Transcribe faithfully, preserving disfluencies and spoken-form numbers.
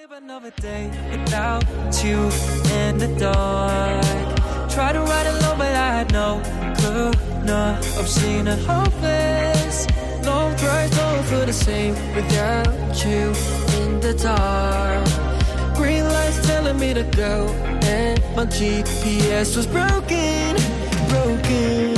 Another day without you in the dark. Try to ride alone, but I had no clue. No, I'm seeing it hopeless. Long drive don't feel the same without you in the dark. Green lights telling me to go, and my G P S was broken, broken.